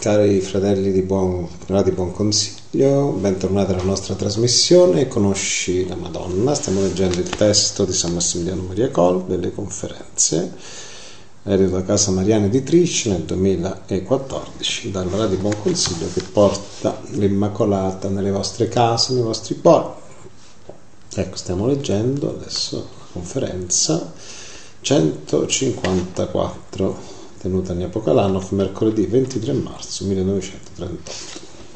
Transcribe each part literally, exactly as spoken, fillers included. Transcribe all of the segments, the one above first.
Cari fratelli di buon, di buon consiglio, bentornati alla nostra trasmissione Conosci la Madonna. Stiamo leggendo il testo di San Massimiliano Maria Colbe delle conferenze, edito da Casa Mariana Editrice nel duemilaquattordici, dalla Radio Buon Consiglio, che porta l'Immacolata nelle vostre case, nei vostri cuori. Ecco, stiamo leggendo adesso la conferenza centocinquantaquattro, tenuta a Apocalanov mercoledì ventitré marzo millenovecentotrentotto.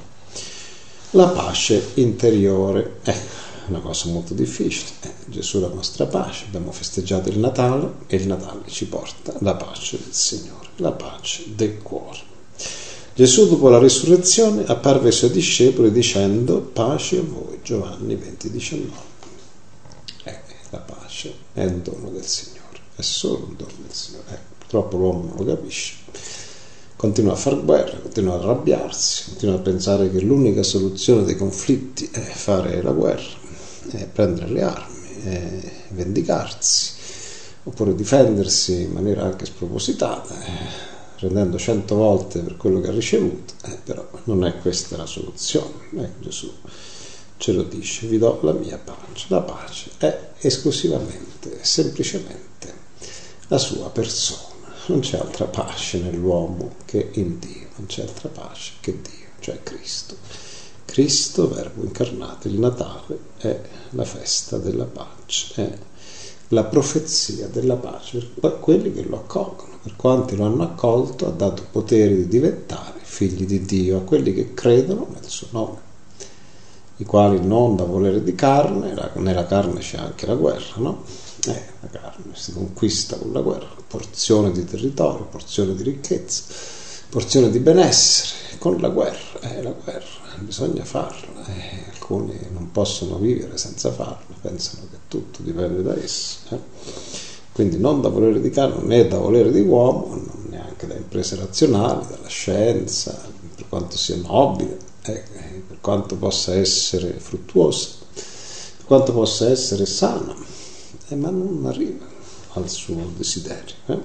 La pace interiore è una cosa molto difficile. Eh, Gesù è la nostra pace, abbiamo festeggiato il Natale e il Natale ci porta la pace del Signore, la pace del cuore. Gesù, dopo la risurrezione, apparve ai suoi discepoli dicendo: pace a voi. Giovanni venti diciannove. Eh, la pace è un dono del Signore, è solo un dono del Signore. Eh. Purtroppo l'uomo non lo capisce, continua a far guerra, continua a arrabbiarsi, continua a pensare che l'unica soluzione dei conflitti è fare la guerra, è prendere le armi, è vendicarsi, oppure difendersi in maniera anche spropositata, rendendo cento volte per quello che ha ricevuto. Eh, però non è questa la soluzione. Eh, Gesù ce lo dice: vi do la mia pace. La pace è esclusivamente, semplicemente la sua persona. Non c'è altra pace nell'uomo che in Dio, non c'è altra pace che Dio, cioè Cristo. Cristo, Verbo incarnato. Il Natale è la festa della pace, è la profezia della pace per quelli che lo accolgono. Per quanti lo hanno accolto, ha dato potere di diventare figli di Dio a quelli che credono nel suo nome, i quali non da volere di carne, nella carne c'è anche la guerra, no? Eh, la carne si conquista con la guerra, porzione di territorio, porzione di ricchezza, porzione di benessere, con la guerra. Eh, la guerra bisogna farla, eh, alcuni non possono vivere senza farla, pensano che tutto dipende da esso. Eh. Quindi non da volere di carne né da volere di uomo, neanche da imprese razionali, dalla scienza, per quanto sia nobile, eh, per quanto possa essere fruttuosa, per quanto possa essere sana. Eh, ma non arriva al suo desiderio, eh?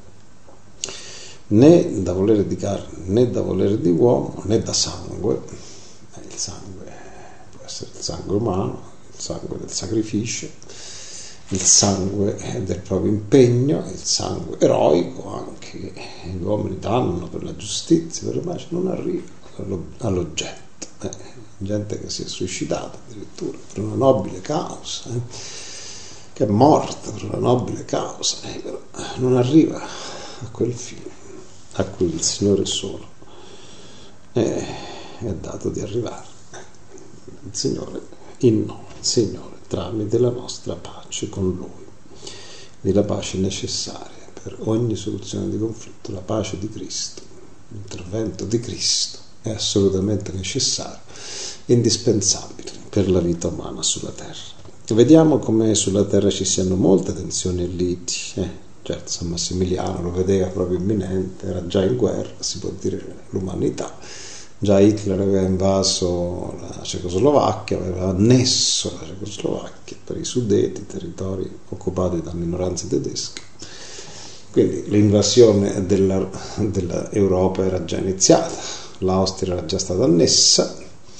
né da volere di carne, né da volere di uomo, né da sangue. Eh, il sangue può essere il sangue umano, il sangue del sacrificio, il sangue del proprio impegno, il sangue eroico anche che gli uomini danno per la giustizia, per la pace. Non arriva all'oggetto. Eh, gente che si è suicidata addirittura per una nobile causa, eh? che è morta per una nobile causa, eh, però non arriva a quel fine a cui il Signore solo è, è dato di arrivare. Il Signore in noi, il Signore tramite la nostra pace con Lui, di la pace necessaria per ogni soluzione di conflitto. La pace di Cristo, l'intervento di Cristo è assolutamente necessario, indispensabile per la vita umana sulla terra. Vediamo come sulla terra ci siano molte tensioni e liti. Eh, certo, San Massimiliano lo vedeva proprio imminente, era già in guerra, si può dire, l'umanità. Già Hitler aveva invaso la Cecoslovacchia, aveva annesso la Cecoslovacchia per i Sudeti, territori occupati da minoranze tedesche. Quindi l'invasione della, dell'Europa era già iniziata, l'Austria era già stata annessa,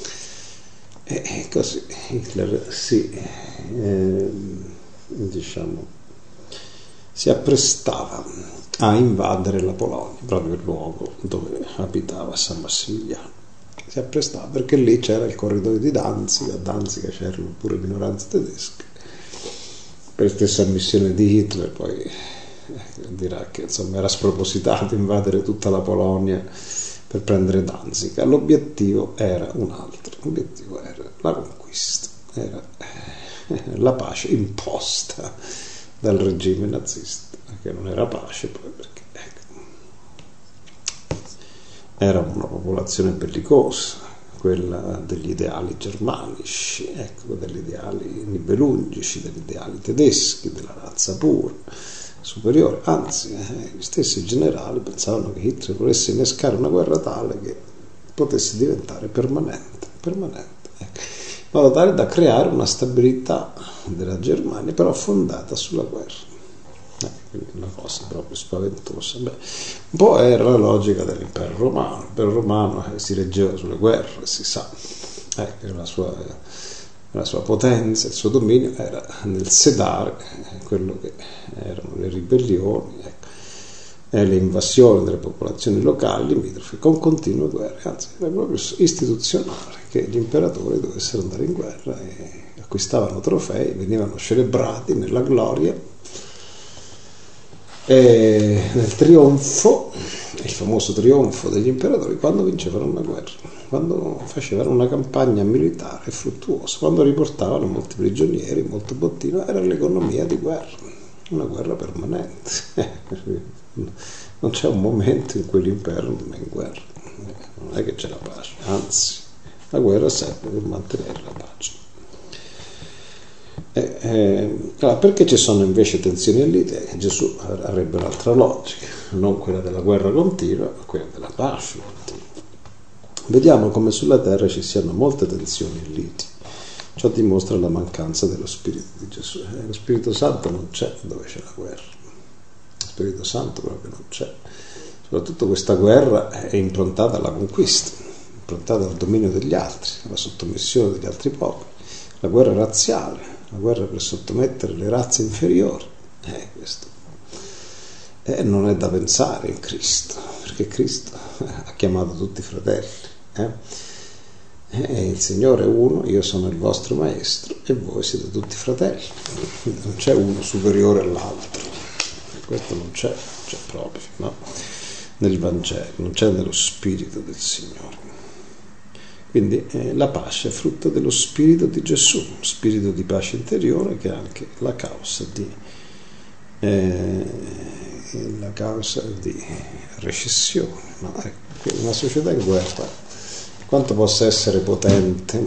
e così Hitler si, eh, diciamo, si apprestava a invadere la Polonia, proprio il luogo dove abitava San Massimiliano. Si apprestava perché lì c'era il corridoio di Danzica, a Danzica c'erano pure minoranze tedesche. Per stessa ammissione di Hitler poi eh, dirà che insomma era spropositato invadere tutta la Polonia per prendere Danzica. L'obiettivo era un altro, l'obiettivo era la conquista, era eh, la pace imposta dal regime nazista, che non era pace poi perché ecco, era una popolazione bellicosa, quella degli ideali germanici, ecco, degli ideali nibelungici, degli ideali tedeschi, della razza pura, superiore. Anzi, eh, gli stessi generali pensavano che Hitler volesse innescare una guerra tale che potesse diventare permanente, permanente, ecco, in modo tale da creare una stabilità della Germania, però fondata sulla guerra. Eh, quindi una cosa proprio spaventosa. Beh, un po' era la logica dell'impero romano. L'impero romano eh, si reggeva sulle guerre, si sa, eh, che la sua, la sua potenza, il suo dominio era nel sedare eh, quello che erano le ribellioni, ecco, e le invasioni delle popolazioni locali limitrofe con continue guerre, anzi era proprio istituzionale che gli imperatori dovessero andare in guerra e acquistavano trofei, venivano celebrati nella gloria e nel trionfo, il famoso trionfo degli imperatori, quando vincevano una guerra, quando facevano una campagna militare fruttuosa, quando riportavano molti prigionieri, molto bottino. Era l'economia di guerra, una guerra permanente. Non c'è un momento in cui l'impero non è in guerra, non è che c'è la pace, anzi la guerra serve per mantenere la pace. Eh, eh, allora, perché ci sono invece tensioni e liti? Gesù avrebbe un'altra logica, non quella della guerra continua, ma quella della pace continua. Vediamo come sulla terra ci siano molte tensioni e liti. Ciò dimostra la mancanza dello Spirito di Gesù. Eh, lo Spirito Santo non c'è dove c'è la guerra. Lo Spirito Santo proprio non c'è. Soprattutto questa guerra è improntata alla conquista, improntata al dominio degli altri, alla sottomissione degli altri popoli. La guerra razziale, la guerra per sottomettere le razze inferiori. Eh, questo eh, non è da pensare in Cristo, perché Cristo ha chiamato tutti i fratelli. Eh? Eh, il Signore è uno, io sono il vostro maestro e voi siete tutti fratelli. Non c'è uno superiore all'altro. Questo non c'è, c'è proprio, no? Nel Vangelo, non c'è nello Spirito del Signore. Quindi eh, la pace è frutto dello Spirito di Gesù, spirito di pace interiore che è anche la causa di, eh, la causa di recessione. No? Ecco, una società in guerra, quanto possa essere potente,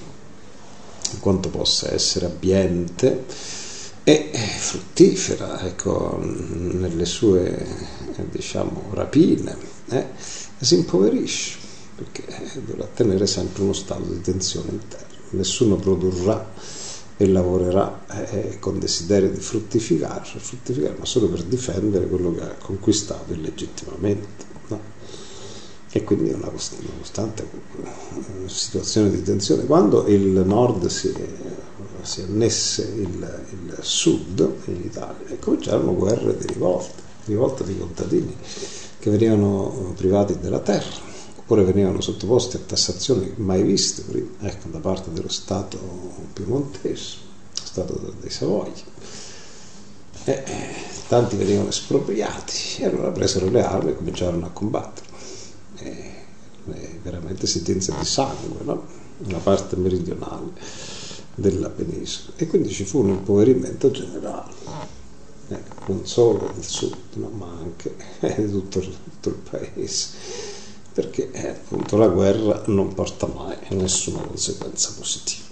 quanto possa essere abbiente e fruttifera, ecco, nelle sue eh, diciamo rapine, eh, si impoverisce, perché dovrà tenere sempre uno stato di tensione interna. Nessuno produrrà e lavorerà eh, con desiderio di fruttificare, fruttificare, ma solo per difendere quello che ha conquistato illegittimamente, no? E quindi è una costante situazione di tensione. Quando il nord si, si annesse il, il sud in Italia, e cominciarono guerre di rivolta, rivolta di contadini che venivano privati della terra, oppure venivano sottoposti a tassazioni mai viste prima, ecco, da parte dello Stato piemontese, lo Stato dei Savoia. E tanti venivano espropriati e allora presero le armi e cominciarono a combattere. E, e veramente si tinse di sangue, no? Una parte meridionale della penisola. E quindi ci fu un impoverimento generale, ecco, non solo del sud, no? Ma anche di tutto, tutto il paese. Perché eh, appunto la guerra non porta mai a nessuna conseguenza positiva.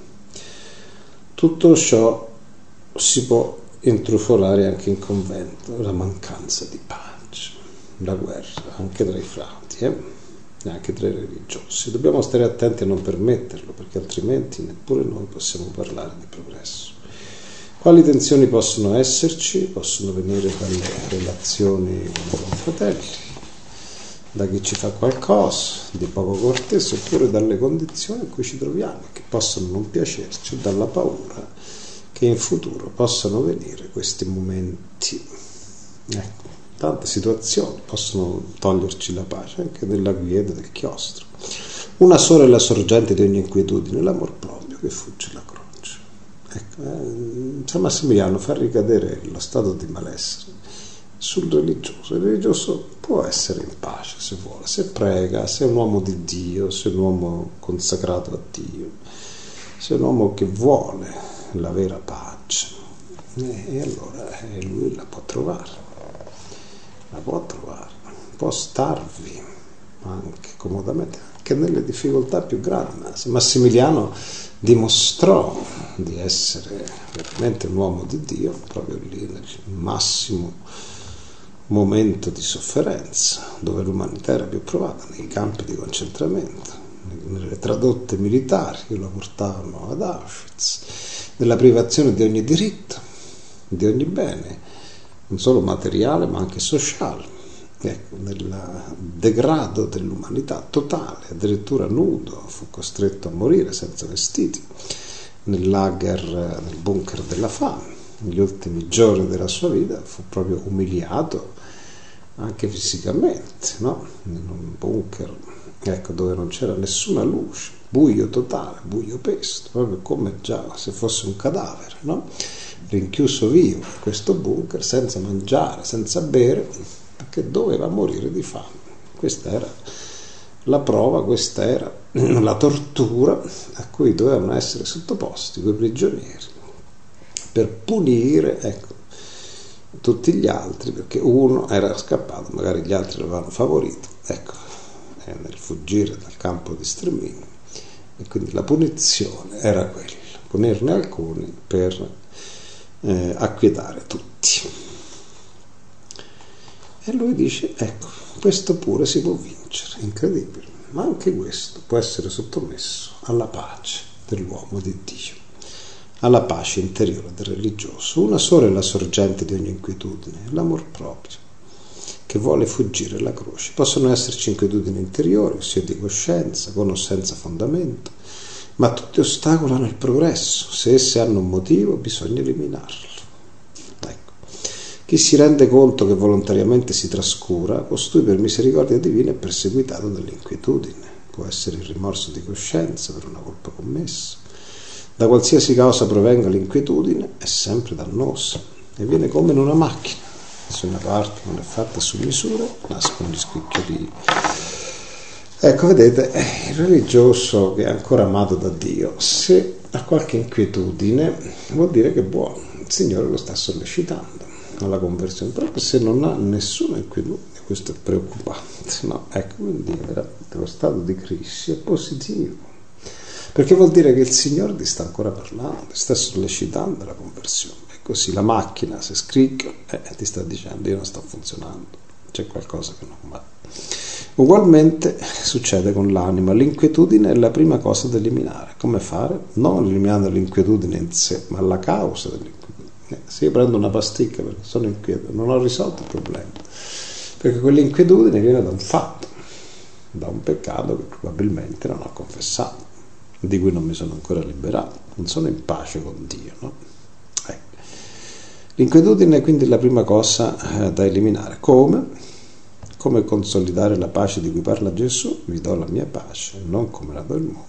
Tutto ciò si può intrufolare anche in convento, la mancanza di pace, la guerra anche tra i frati, eh? E anche tra i religiosi. Dobbiamo stare attenti a non permetterlo, perché altrimenti neppure noi possiamo parlare di progresso. Quali tensioni possono esserci? Possono venire dalle relazioni con i fratelli, da chi ci fa qualcosa di poco cortese, oppure dalle condizioni in cui ci troviamo, che possono non piacerci, dalla paura che in futuro possano venire questi momenti. Ecco, tante situazioni possono toglierci la pace, anche nella quiete del chiostro. Una sola è la sorgente di ogni inquietudine, l'amor proprio che fugge la croce. Ecco, eh, San Massimiliano fa ricadere lo stato di malessere sul religioso. Il religioso può essere in pace se vuole, se prega, se è un uomo di Dio, se è un uomo consacrato a Dio, se è un uomo che vuole la vera pace, e, e allora eh, lui la può trovare, la può trovare, può starvi anche comodamente, anche nelle difficoltà più grandi. Massimiliano dimostrò di essere veramente un uomo di Dio proprio lì nel massimo momento di sofferenza, dove l'umanità era più provata, nei campi di concentramento, nelle tradotte militari che lo portavano ad Auschwitz, nella privazione di ogni diritto, di ogni bene, non solo materiale ma anche sociale, ecco, nel degrado dell'umanità totale, addirittura nudo, fu costretto a morire senza vestiti nel lager, nel bunker della fame. Negli ultimi giorni della sua vita fu proprio umiliato anche fisicamente, no? In un bunker, ecco, dove non c'era nessuna luce, buio totale, buio pesto, proprio come già se fosse un cadavere, no? Rinchiuso vivo in questo bunker, senza mangiare, senza bere, perché doveva morire di fame. Questa era la prova, questa era la tortura a cui dovevano essere sottoposti quei prigionieri, per punire, ecco, tutti gli altri, perché uno era scappato, magari gli altri lo avevano favorito, ecco, nel fuggire dal campo di sterminio, e quindi la punizione era quella, punirne alcuni per eh, acquietare tutti. E lui dice, ecco, questo pure si può vincere, incredibile, ma anche questo può essere sottomesso alla pace dell'uomo di Dio, alla pace interiore del religioso. Una sola è la sorgente di ogni inquietudine, l'amor proprio, che vuole fuggire la croce. Possono esserci inquietudini interiori, ossia di coscienza, con o senza fondamento, ma tutti ostacolano il progresso. Se esse hanno un motivo, bisogna eliminarlo. Ecco. Chi si rende conto che volontariamente si trascura, costui per misericordia divina è perseguitato dall'inquietudine. Può essere il rimorso di coscienza per una colpa commessa. Da qualsiasi causa provenga l'inquietudine, è sempre dannosa e viene come in una macchina. Se una parte non è fatta su misura, nascono gli scricchiolii. Ecco, vedete, il religioso che è ancora amato da Dio, se ha qualche inquietudine, vuol dire che è buono. Il Signore lo sta sollecitando alla conversione, proprio se non ha nessuna inquietudine, questo è preoccupante, no? Ecco, quindi veramente lo stato di crisi è positivo, perché vuol dire che il Signore ti sta ancora parlando, ti sta sollecitando alla conversione. E così la macchina, se scricchiola, eh, ti sta dicendo io non sto funzionando, c'è qualcosa che non va. Ugualmente succede con l'anima, l'inquietudine è la prima cosa da eliminare. Come fare? Non eliminando l'inquietudine in sé, ma la causa dell'inquietudine. Eh, se io prendo una pasticca perché sono inquieto, non ho risolto il problema, perché quell'inquietudine viene da un fatto, da un peccato che probabilmente non ho confessato, di cui non mi sono ancora liberato, non sono in pace con Dio, no? Ecco. L'inquietudine è quindi la prima cosa eh, da eliminare. Come? Come consolidare la pace di cui parla Gesù? Vi do la mia pace, non come la do il mondo.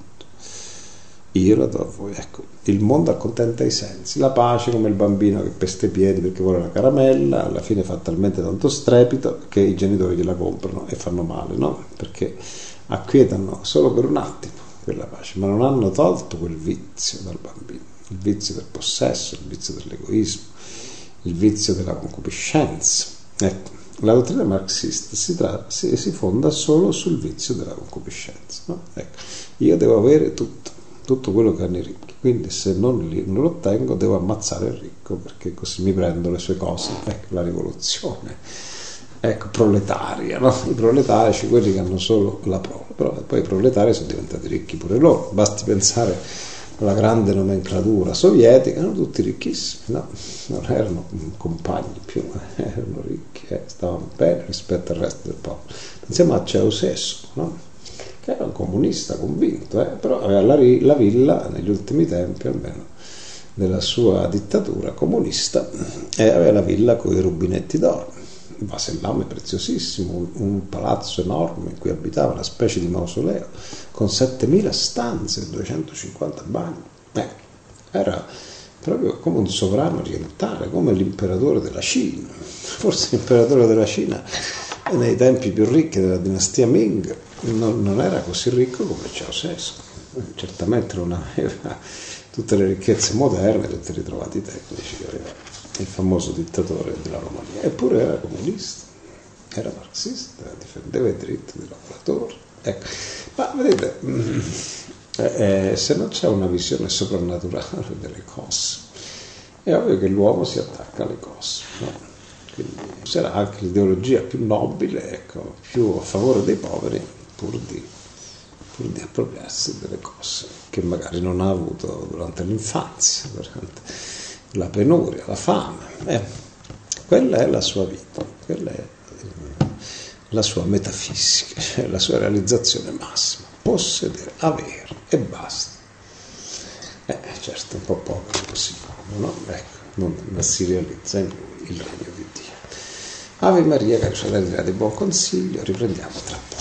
Io la do a voi. Ecco, il mondo accontenta i sensi. La pace come il bambino che pesta i piedi perché vuole la caramella, alla fine fa talmente tanto strepito che i genitori gliela comprano e fanno male, no? Perché acquietano solo per un attimo quella pace, ma non hanno tolto quel vizio dal bambino, il vizio del possesso, il vizio dell'egoismo, il vizio della concupiscenza. Ecco, la dottrina marxista si, tra, si, si fonda solo sul vizio della concupiscenza, no? Ecco, io devo avere tutto, tutto quello che hanno i ricchi, quindi se non, li, non lo ottengo devo ammazzare il ricco perché così mi prendo le sue cose. Ecco la rivoluzione, ecco, proletaria, no? I proletarici, quelli che hanno solo la prole, però poi i proletari sono diventati ricchi pure loro, basti pensare alla grande nomenclatura sovietica, erano tutti ricchissimi, no? Non erano compagni più, erano ricchi, eh? Stavano bene rispetto al resto del popolo. Pensiamo a Ceausescu, no? Che era un comunista convinto, eh? Però aveva la, la villa negli ultimi tempi, almeno della sua dittatura comunista, e aveva la villa con i rubinetti d'oro. Il vasellame preziosissimo, un, un palazzo enorme in cui abitava una specie di mausoleo con settemila stanze e duecentocinquanta bagni. Eh, era proprio come un sovrano orientale, come l'imperatore della Cina. Forse l'imperatore della Cina nei tempi più ricchi della dinastia Ming non, non era così ricco come Ceausescu. Certamente non aveva tutte le ricchezze moderne, tutti i ritrovati tecnici che aveva il famoso dittatore della Romania, eppure era comunista, era marxista, difendeva i diritti dei lavoratori. Ecco. Ma vedete, eh, se non c'è una visione soprannaturale delle cose, è ovvio che l'uomo si attacca alle cose, no? Quindi sarà anche l'ideologia più nobile, ecco, più a favore dei poveri, pur di, pur di appropriarsi delle cose che magari non ha avuto durante l'infanzia, durante la penuria, la fame. Eh. quella è la sua vita, quella è la sua metafisica, cioè la sua realizzazione massima, possedere, avere e basta. Eh, certo, un po' poco si fa, no? Ecco, non, non si realizza in lui il regno di Dio. Ave Maria, cari fratelli di buon consiglio, riprendiamo tra poco.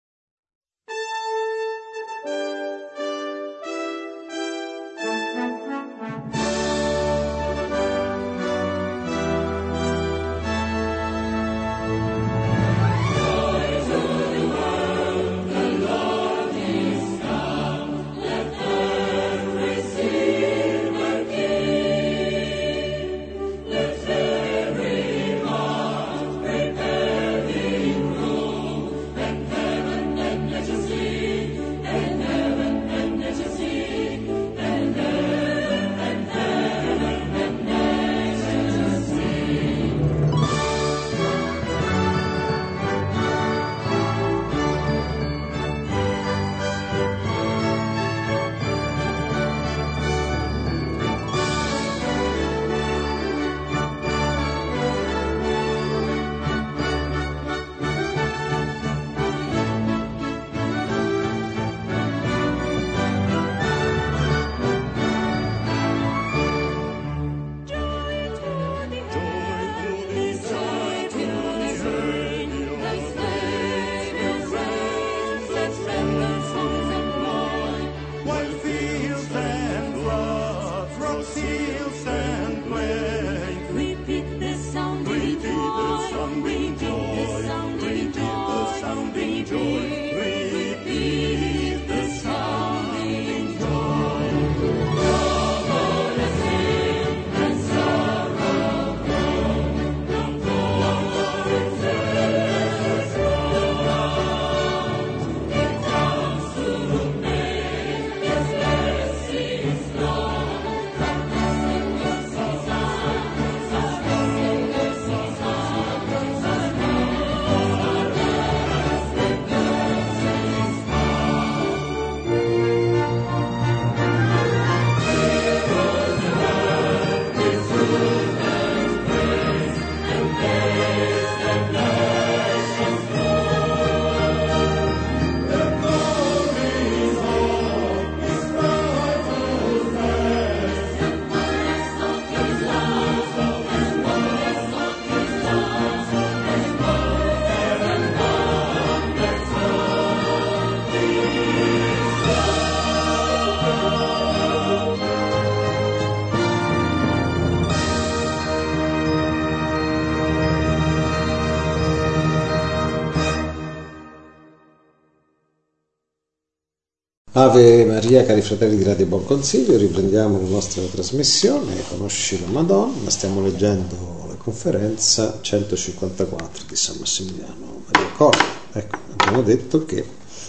Ave Maria, cari fratelli di Radio Buon Consiglio, riprendiamo la nostra trasmissione, Conosci la Madonna, stiamo leggendo la conferenza centocinquantaquattro di San Massimiliano Maria Colbe. Ecco, abbiamo detto che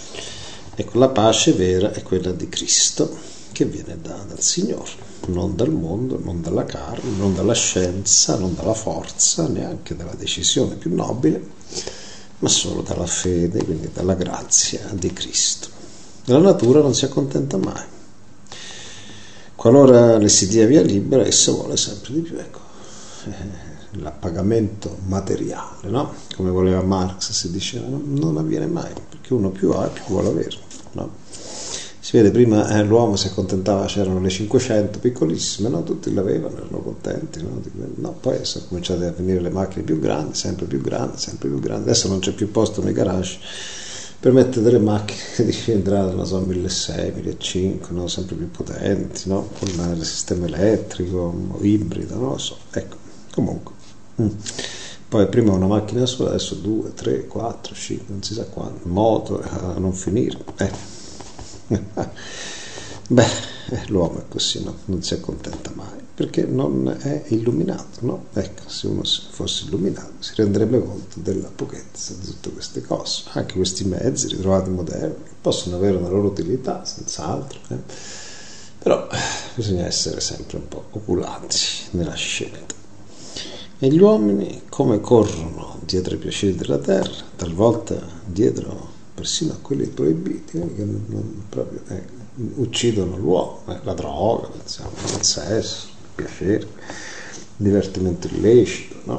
ecco, la pace vera è quella di Cristo, che viene da, dal Signore, non dal mondo, non dalla carne, non dalla scienza, non dalla forza, neanche dalla decisione più nobile, ma solo dalla fede, quindi dalla grazia di Cristo. La natura non si accontenta mai. Qualora le si dia via libera, essa vuole sempre di più. Ecco, eh, l'appagamento materiale, no? Come voleva Marx, si diceva, no? Non avviene mai, perché uno più ha e più vuole avere, no? Si vede, prima eh, l'uomo si accontentava, c'erano le cinquecento piccolissime, no? Tutti l'avevano, erano contenti, no? No, poi sono cominciate a venire le macchine più grandi, sempre più grandi, sempre più grandi. Adesso non c'è più posto nei garage per mettere delle macchine di entrata, non so, milleseicento, millecinquecento, no? Sempre più potenti, no? Con il sistema elettrico, ibrido, non lo so. Ecco, comunque. Mm. Poi prima una macchina sola, adesso due, tre, quattro, cinque, non si sa quanto, moto a non finire. Eh. Beh, l'uomo è così, no? Non si accontenta mai, perché non è illuminato, no? Ecco, se uno fosse illuminato si renderebbe conto della pochezza di tutte queste cose, anche questi mezzi ritrovati moderni, che possono avere una loro utilità, senz'altro, eh? Però bisogna essere sempre un po' oculati nella scelta. E gli uomini come corrono dietro ai piaceri della terra, talvolta dietro persino a quelli proibiti, eh, che non proprio eh, uccidono l'uomo, eh, la droga, pensiamo, il sesso, il piacere, il divertimento illecito, no?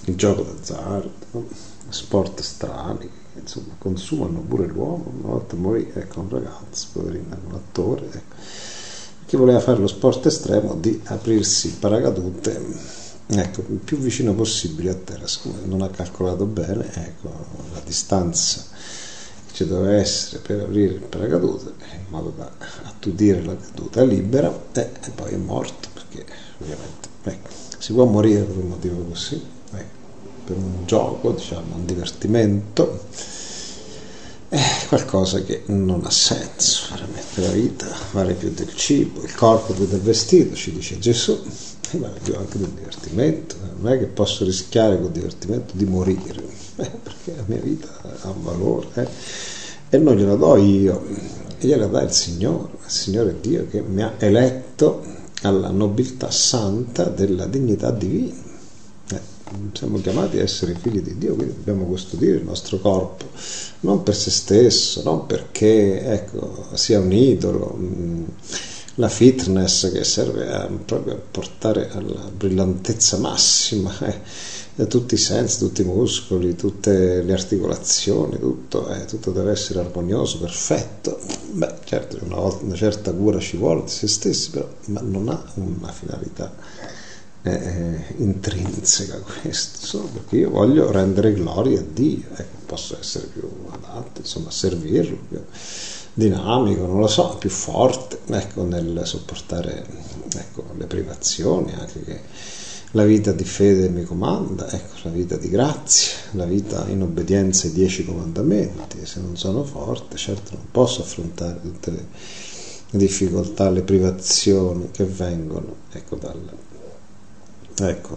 il gioco d'azzardo, no? Sport strani, insomma, consumano pure l'uomo. Una volta morì, ecco, un ragazzo, poverino, un attore, ecco, che voleva fare lo sport estremo di aprirsi il paracadute, ecco, il più vicino possibile a terra. Siccome non ha calcolato bene, ecco, la distanza che ci doveva essere per aprire il paracadute, in modo da attutire la caduta libera, e, e poi è morto, perché ovviamente, ecco, si può morire per un motivo così, ecco, per un gioco, diciamo, un divertimento, è qualcosa che non ha senso, veramente. La vita vale più del cibo, il corpo più del vestito, ci dice Gesù, e vale più anche del divertimento. Non è che posso rischiare col divertimento di morire, eh, perché la mia vita ha un valore, eh, e non gliela do io, gliela dà il Signore, il Signore Dio, che mi ha eletto alla nobiltà santa della dignità divina. Siamo chiamati a essere figli di Dio, quindi dobbiamo custodire il nostro corpo, non per se stesso, non perché, ecco, sia un idolo, la fitness che serve a, proprio a portare alla brillantezza massima, eh, tutti i sensi, tutti i muscoli, tutte le articolazioni, tutto, eh, tutto deve essere armonioso, perfetto. Beh, certo, una, volta, una certa cura ci vuole di se stessi, però, ma non ha una finalità Eh, intrinseca questo, solo perché io voglio rendere gloria a Dio, ecco, posso essere più adatto, insomma, a servirlo, più dinamico, non lo so, più forte, ecco, nel sopportare, ecco, le privazioni, anche che la vita di fede mi comanda, ecco, la vita di grazia, la vita in obbedienza ai dieci comandamenti. Se non sono forte, certo non posso affrontare tutte le difficoltà, le privazioni che vengono, ecco, dal ecco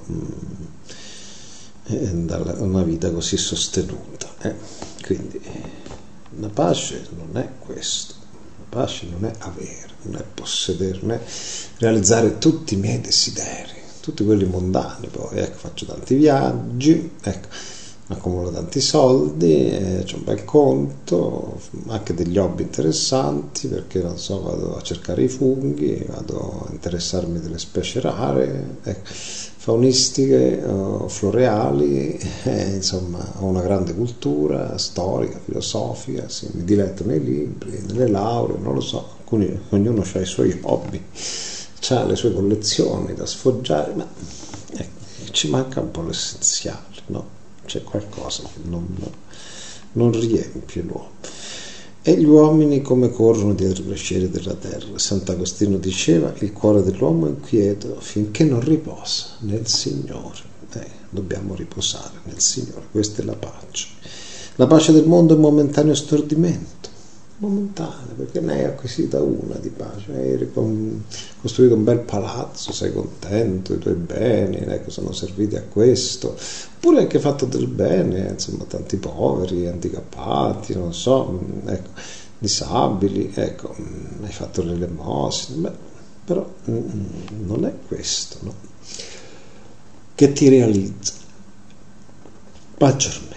da una vita così sostenuta, eh. Quindi la pace non è questo, la pace non è avere, non è possedere, non è realizzare tutti i miei desideri, tutti quelli mondani. Poi, ecco, faccio tanti viaggi, ecco, accumulo tanti soldi, eh, c'ho un bel conto, anche degli hobby interessanti, perché non so, vado a cercare i funghi, vado a interessarmi delle specie rare, ecco, faunistiche, uh, floreali, eh, insomma, ho una grande cultura storica, filosofica, sì, mi diletto nei libri, nelle lauree, non lo so, alcuni, ognuno ha i suoi hobby, ha le sue collezioni da sfoggiare, ma ecco, ci manca un po' l'essenziale, no? C'è qualcosa che non, non riempie l'uomo. E gli uomini come corrono dietro le sciere della terra. Sant'Agostino diceva: il cuore dell'uomo è inquieto finché non riposa nel Signore. Eh, dobbiamo riposare nel Signore, questa è la pace. La pace del mondo è momentaneo stordimento, momentanea, perché ne hai acquisita una di pace, hai costruito un bel palazzo, sei contento, i tuoi beni, ecco, sono serviti a questo, oppure hai anche fatto del bene, insomma, tanti poveri, handicappati, non so, ecco, disabili, ecco, hai fatto l'elemosina, beh, però non è questo, no? Che ti realizza maggiormente.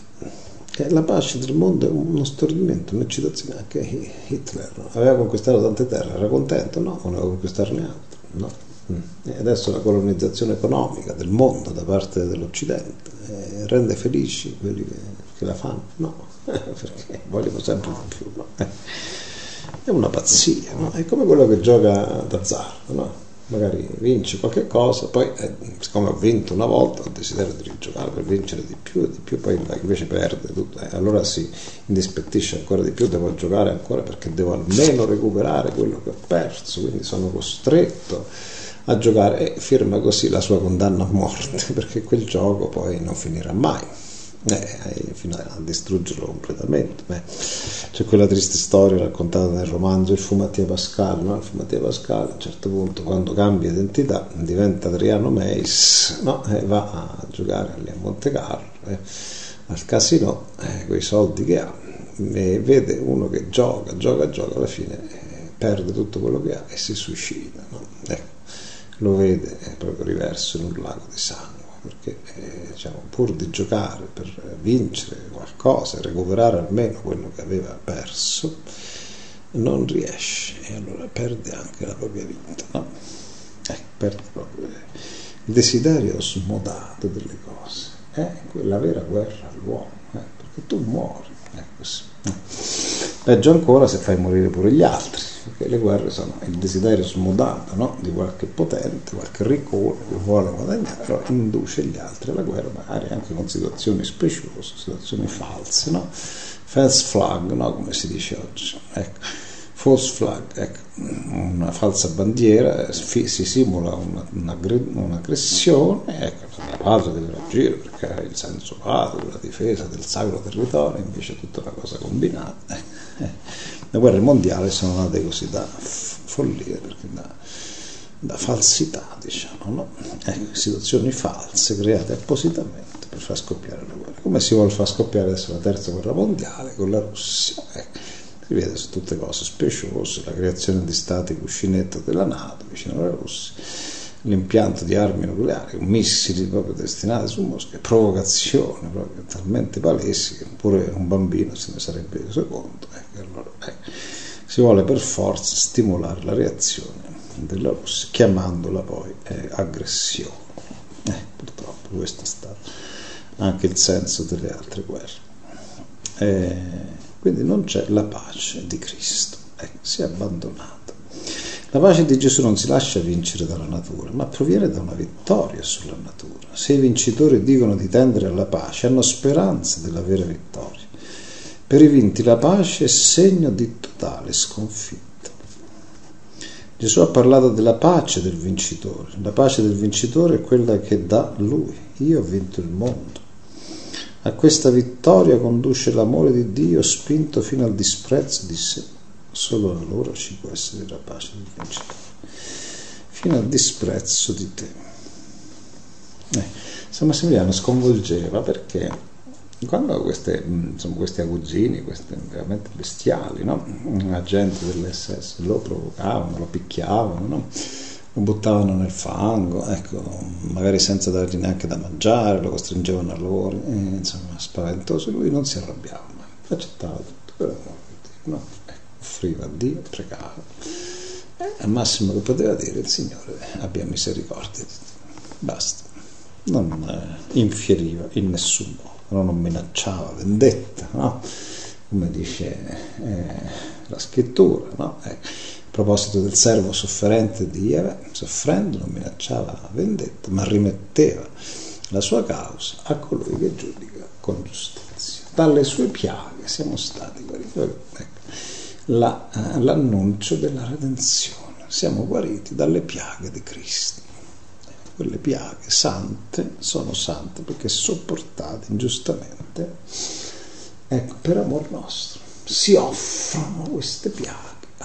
La pace del mondo è uno stordimento, un'eccitazione. Anche Hitler aveva conquistato tante terre, era contento? No, non aveva conquistarne altre, no. E adesso la colonizzazione economica del mondo da parte dell'Occidente eh, rende felici quelli che, che la fanno? No, perché vogliono sempre di più, no? È una pazzia, no? È come quello che gioca d'azzardo, no? Magari vince qualche cosa, poi eh, siccome ho vinto una volta ho desiderio di rigiocare per vincere di più e di più, poi invece perde tutto, eh, allora si indispettisce ancora di più, devo giocare ancora perché devo almeno recuperare quello che ho perso, quindi sono costretto a giocare, e firma così la sua condanna a morte, perché quel gioco poi non finirà mai, eh, fino a distruggerlo completamente. Beh, c'è quella triste storia raccontata nel romanzo Il fu Mattia Pascal, no? Il fu Mattia Pascal a un certo punto, quando cambia identità, diventa Adriano Meis, no? E va a giocare lì a Monte Carlo, eh, al casino, eh, con i soldi che ha, e vede uno che gioca, gioca, gioca, alla fine eh, perde tutto quello che ha e si suicida, no? Ecco, lo vede eh, proprio riverso in un lago di sangue, perché eh, diciamo, pur di giocare per vincere qualcosa, recuperare almeno quello che aveva perso, non riesce, e allora perde anche la propria vita, no? Eh, perde proprio il desiderio smodato delle cose. è quella vera guerra all'uomo, eh, perché tu muori, è così. Peggio ancora se fai morire pure gli altri, perché le guerre sono il desiderio smodato, no? Di qualche potente, qualche riccone che vuole guadagnare, però induce gli altri alla guerra, magari anche con situazioni speciose, situazioni false, no? False flag, no? Come si dice oggi, ecco. False flag, ecco. Una falsa bandiera, si simula una, una, un'aggressione, ecco, la patria deve reagire perché è il senso patrio, la difesa del sacro territorio, invece è tutta una cosa combinata. Le guerre mondiali sono nate così da follia, perché da, da falsità, diciamo, no? Ecco, situazioni false create appositamente per far scoppiare la guerra. Come si vuole far scoppiare adesso la terza guerra mondiale con la Russia? Ecco. Si vede su tutte cose speciose, la creazione di stati cuscinetto della NATO vicino alla Russia, l'impianto di armi nucleari, missili proprio destinati su Mosca, provocazioni proprio talmente palesi che pure un bambino se ne sarebbe reso conto. Ecco, allora, ecco, si vuole per forza stimolare la reazione della Russia, chiamandola poi eh, aggressione. Eh, purtroppo questo è stato anche il senso delle altre guerre. Eh, Quindi non c'è la pace di Cristo, ecco, si è abbandonata. La pace di Gesù non si lascia vincere dalla natura, ma proviene da una vittoria sulla natura. Se i vincitori dicono di tendere alla pace, hanno speranza della vera vittoria. Per i vinti la pace è segno di totale sconfitta. Gesù ha parlato della pace del vincitore. La pace del vincitore è quella che dà Lui. Io ho vinto il mondo. A questa vittoria conduce l'amore di Dio spinto fino al disprezzo di sé. Solo allora ci può essere la pace del vincitore. Fino al disprezzo di te. Eh, San Massimiliano sconvolgeva perché quando queste, insomma, questi aguzzini, questi veramente bestiali, no? Agenti dell'esse esse lo provocavano, lo picchiavano, no? Lo buttavano nel fango, ecco, magari senza dargli neanche da mangiare, lo costringevano a loro, eh, insomma, spaventoso. Lui non si arrabbiava mai, accettava tutto, però no, ecco, offriva a Dio, pregava. E al massimo che poteva dire il Signore abbia misericordia di te. Basta. Non eh, infieriva in nessun modo, non minacciava vendetta, no? Come dice eh, la scrittura, no? Ecco. A proposito del servo sofferente di Eva, soffrendo non minacciava vendetta, ma rimetteva la sua causa a colui che giudica con giustizia. Dalle sue piaghe siamo stati guariti. Ecco, la, l'annuncio della redenzione. Siamo guariti dalle piaghe di Cristo. Quelle piaghe sante sono sante perché sopportate ingiustamente, ecco, per amor nostro. Si offrono queste piaghe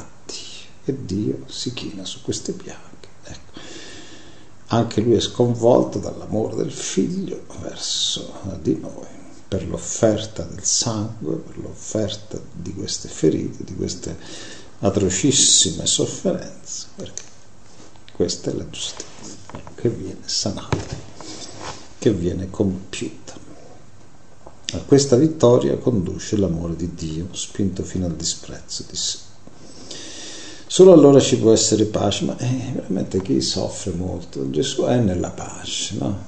e Dio si china su queste piaghe. Ecco. Anche lui è sconvolto dall'amore del figlio verso di noi, per l'offerta del sangue, per l'offerta di queste ferite, di queste atrocissime sofferenze, perché questa è la giustizia che viene sanata, che viene compiuta. A questa vittoria conduce l'amore di Dio, spinto fino al disprezzo di sé. Solo allora ci può essere pace, ma eh, veramente chi soffre molto? Gesù è nella pace, no?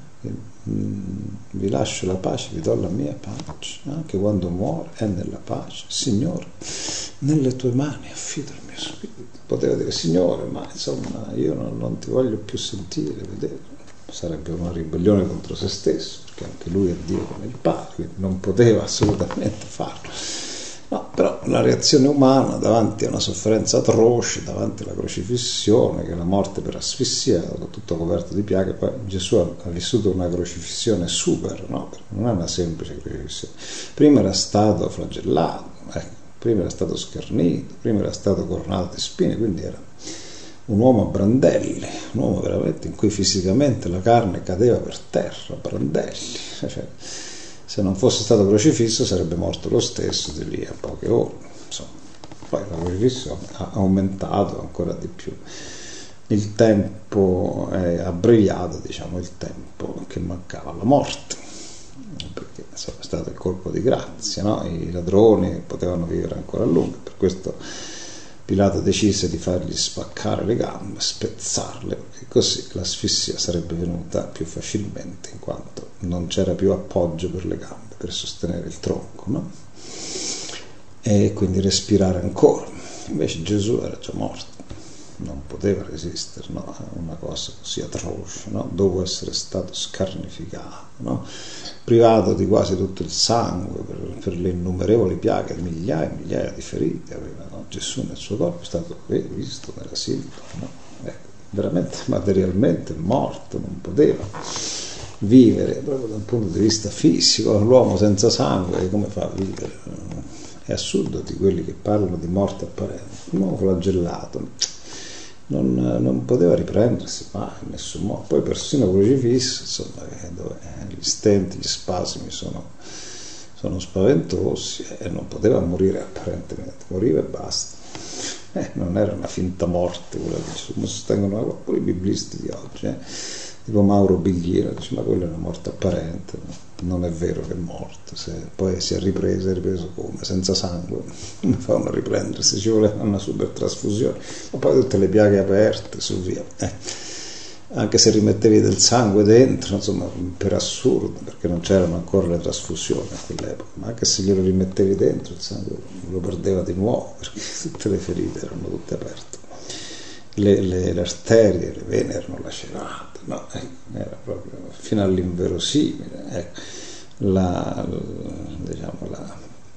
Vi lascio la pace, vi do la mia pace, anche quando muore è nella pace. Signore, nelle tue mani affido il mio spirito. Poteva dire, Signore, ma insomma io non, non ti voglio più sentire, vedere. Sarebbe una ribellione contro se stesso, perché anche lui è Dio come il Padre, quindi non poteva assolutamente farlo. No, però la reazione umana davanti a una sofferenza atroce, davanti alla crocifissione, che è la morte per asfissia, tutto coperto di piaghe, poi Gesù ha vissuto una crocifissione super, no? Non è una semplice crocifissione. Prima era stato flagellato, eh, prima era stato schernito, prima era stato coronato di spine, quindi era un uomo a brandelli, un uomo veramente in cui fisicamente la carne cadeva per terra, a brandelli, cioè, se non fosse stato crocifisso sarebbe morto lo stesso di lì a poche ore. Insomma, poi la crocifissione ha aumentato ancora di più il tempo, è abbreviato, diciamo, il tempo che mancava alla morte, perché insomma, è stato il colpo di grazia, no? I ladroni potevano vivere ancora a lungo, per questo Pilato decise di fargli spaccare le gambe, spezzarle, perché così l'asfissia sarebbe venuta più facilmente, in quanto non c'era più appoggio per le gambe per sostenere il tronco, no? E quindi respirare ancora. Invece Gesù era già morto, non poteva resistere, no? A una cosa così atroce, no? Dopo essere stato scarnificato, no? Privato di quasi tutto il sangue per, per le innumerevoli piaghe, migliaia e migliaia di ferite aveva, no? Gesù nel suo corpo è stato visto nella Silva, no? Ecco, veramente materialmente morto, non poteva vivere proprio dal punto di vista fisico. L'uomo senza sangue come fa a vivere? È assurdo di quelli che parlano di morte apparente. Un uomo flagellato non, non poteva riprendersi mai in nessun modo. Poi persino crocifisso, insomma, dove gli stenti, gli spasimi sono, sono spaventosi, e non poteva morire apparentemente, moriva e basta. Eh, non era una finta morte quella che insomma, sostengono pure i biblisti di oggi, eh? Tipo Mauro Biglino, dice, ma quella è una morte apparente, no? Non è vero che è morto, se poi si è ripreso, è ripreso come? Senza sangue, come fa uno a riprendersi? Ci vuole una super trasfusione, ma poi tutte le piaghe aperte, su via. Eh. Anche se rimettevi del sangue dentro, insomma, per assurdo, perché non c'erano ancora le trasfusioni a quell'epoca, ma anche se glielo rimettevi dentro, il sangue lo perdeva di nuovo, perché tutte le ferite erano tutte aperte. Le, le, le arterie, le vene erano lacerate, no? Ecco, era proprio fino all'inverosimile, ecco, la, diciamo, la,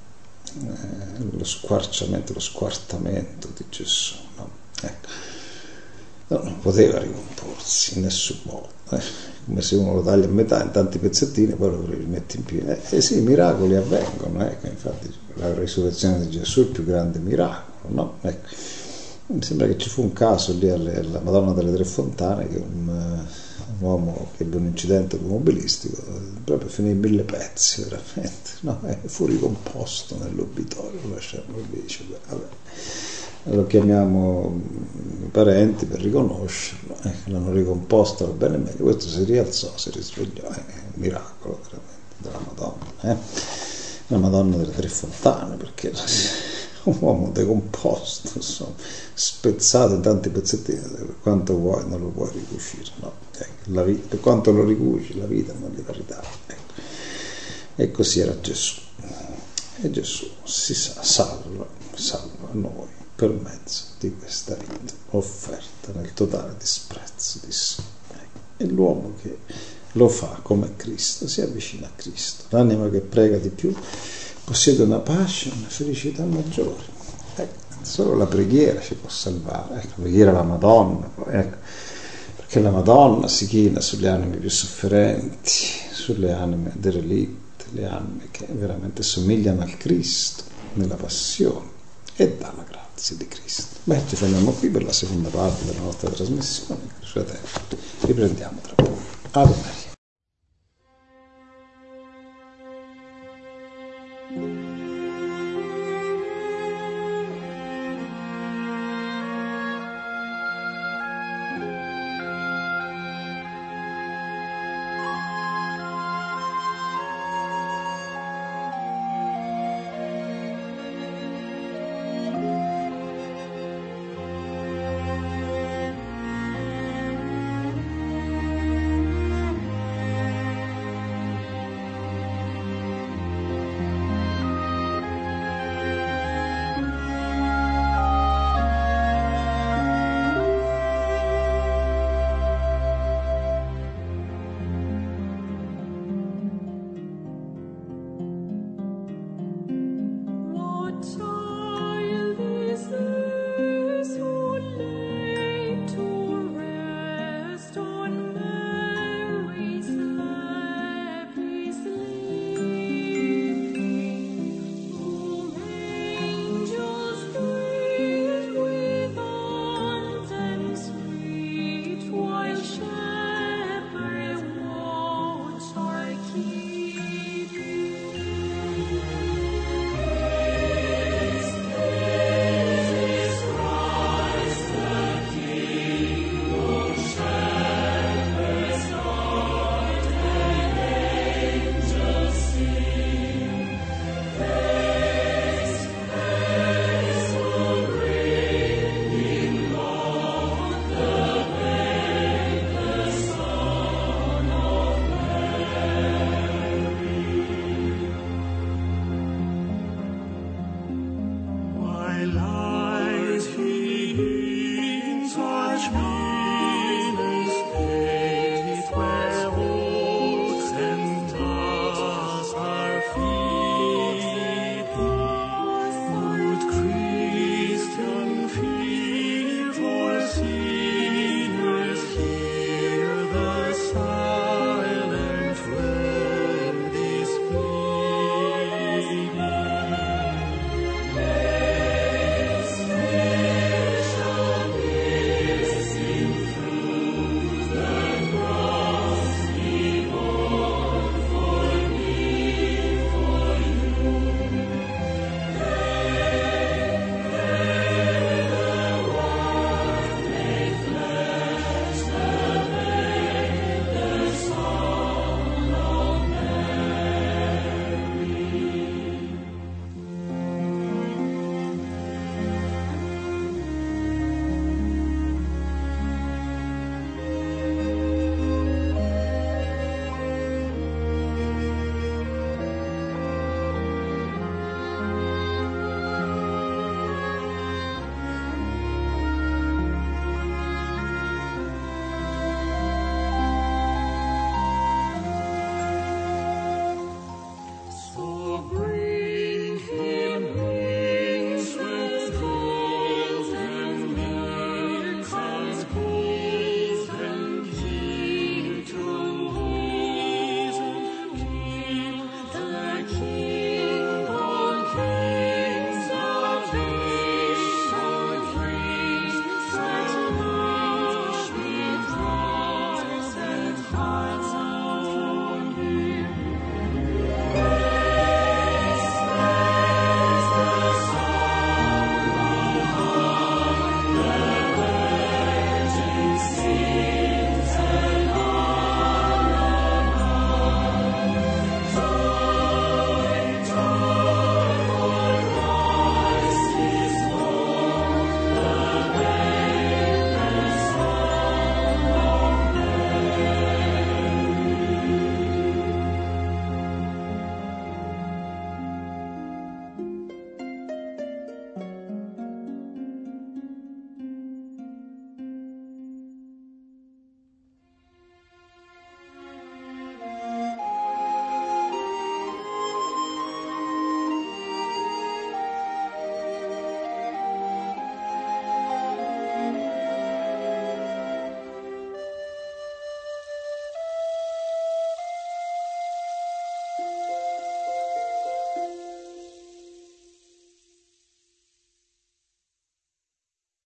eh, lo squarciamento, lo squartamento di Gesù, no? Ecco. No, non poteva ricomporsi in nessun modo, eh? Come se uno lo taglia a metà in tanti pezzettini e poi lo rimetti in piedi. Eh, eh sì, i miracoli avvengono, ecco, infatti la risurrezione di Gesù è il più grande miracolo, no? Ecco. Mi sembra che ci fu un caso lì alla Madonna delle Tre Fontane, che un, un uomo che ebbe un incidente automobilistico, proprio finì in mille pezzi, veramente, no? E fu ricomposto nell'obitorio, lo lasciarono lì, dice, beh, vabbè, lo chiamiamo i parenti per riconoscerlo, eh, l'hanno ricomposto, va bene meglio, questo si rialzò, si risvegliò, è un miracolo veramente della Madonna, eh? La Madonna delle Tre Fontane, perché un uomo decomposto, insomma, spezzato in tanti pezzettini, per quanto vuoi non lo puoi ricucire, no? Ecco, la vita, per quanto lo ricuci, la vita non gliela ridà, ecco. E così era Gesù, e Gesù si sa, salva, salva noi per mezzo di questa vita offerta nel totale disprezzo di sé, ecco. E l'uomo che lo fa come Cristo si avvicina a Cristo, l'anima che prega di più possiede una pace, una felicità maggiore. Ecco, solo la preghiera ci può salvare, ecco, la preghiera alla Madonna, ecco, perché la Madonna si china sulle anime più sofferenti, sulle anime derelitte, le anime che veramente somigliano al Cristo nella passione, e dà la grazia di Cristo. Beh, ci fermiamo qui per la seconda parte della nostra trasmissione, riprendiamo tra poco. Ave Maria.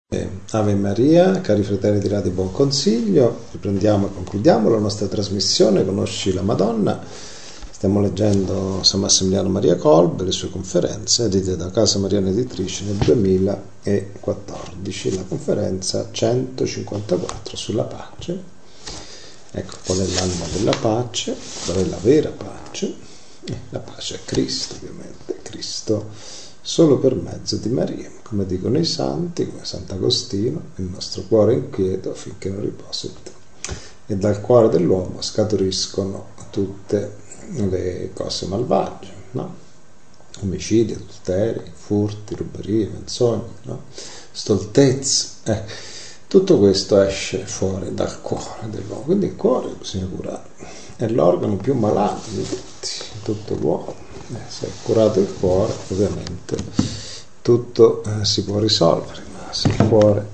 Ave Maria, cari fratelli di Radio Buon Consiglio, riprendiamo e concludiamo la nostra trasmissione Conosci la Madonna. Stiamo leggendo San Massimiliano Maria Kolbe, le sue conferenze, edite da Casa Mariana Editrice nel duemilaquattordici, la conferenza centocinquantaquattro sulla pace. Ecco, qual è l'anima della pace, qual è la vera pace? Eh, la pace è Cristo, ovviamente, Cristo solo per mezzo di Maria, come dicono i santi, come Sant'Agostino, il nostro cuore è inquieto finché non riposa in te. E dal cuore dell'uomo scaturiscono tutte le cose malvagie, no? Omicidi, adulteri, furti, ruberie, menzogne, no? Stoltezza. Eh. Tutto questo esce fuori dal cuore dell'uomo, quindi il cuore bisogna curare. È l'organo più malato di tutti, tutto l'uomo. Eh, se è curato il cuore, ovviamente tutto eh, si può risolvere, ma se il cuore